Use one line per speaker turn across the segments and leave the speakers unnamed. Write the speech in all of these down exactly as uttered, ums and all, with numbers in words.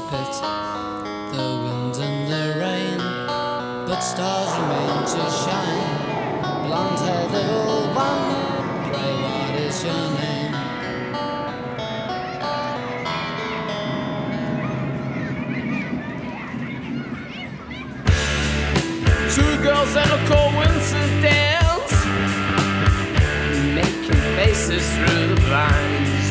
pit, the wind and the rain, but stars remain to shine. Blonde-haired little one, pray what is your name? Two girls at a coincidence, making faces through the blinds.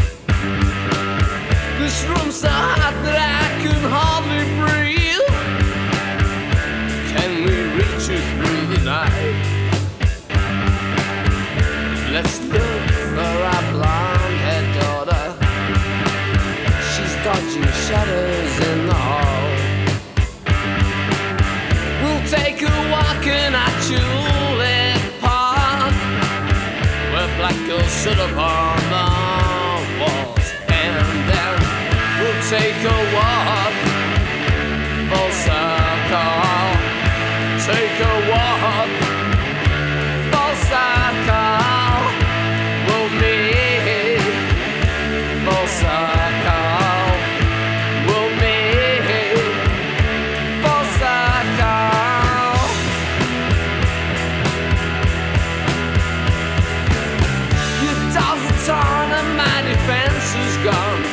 This room's so hot that I can hardly breathe. Can we reach you through the night? Let's look for our blonde-haired daughter. She's dodging shadows in the hall. We'll take a walk in our tulip park, where black girls sit upon the walls. And then we'll take a walk, full circle. Take a walk, full circle. We'll meet, full circle. We'll meet, full circle. Your doll's are torn and my defense is gone.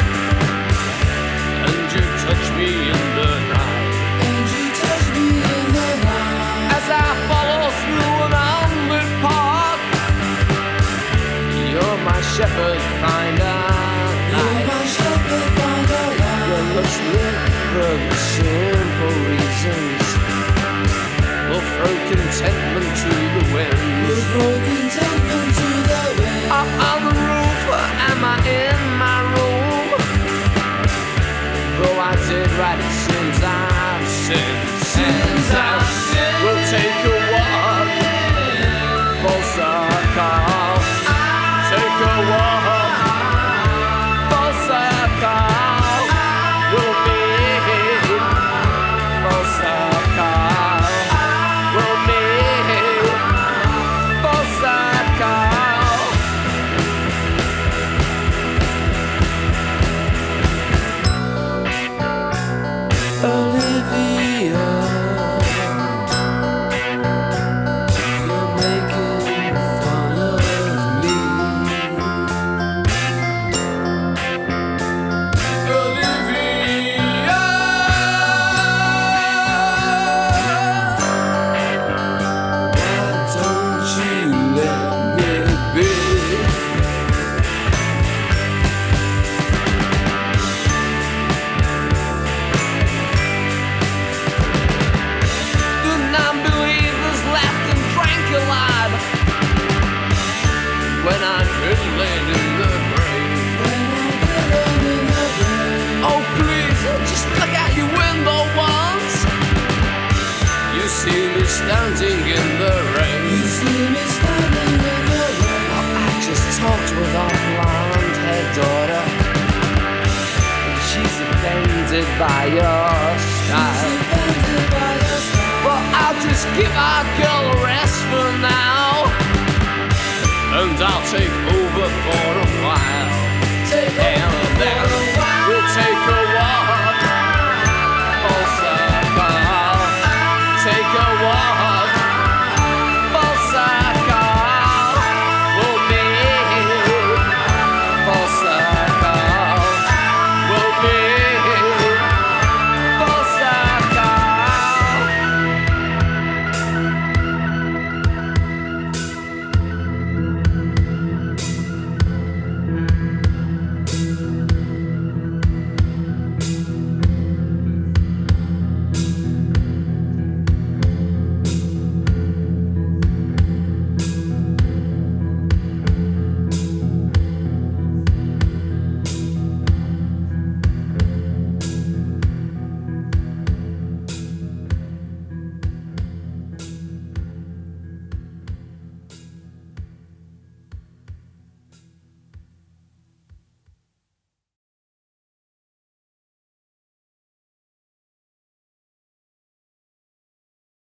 And you touch me in the night. And you touch me in the night. As I follow through an unlit park, you're my shepherd finder. You're my shepherd finder. Your looks lit for the simple reasons. We'll throw contentment to the wind. We'll throw contentment to the wind. Up on the roof, am I in my room? Though I did right it since I've sinned. Since I've sinned. We'll take a walk, full circle. Take a walk, full circle. We'll meet, full circle. We'll meet, full circle. Olivia, you're making fun of me. Olivia, why don't you let me be? The non-believers laughed and drank alive when I'm laid in the grave. Oh please, just look out your window once. You see me standing in the rain. You see me standing in the rain. Oh, I just talked with our blonde-haired daughter, and she's offended by your style. Well, I'll just give our girl a rest for now, and I'll take over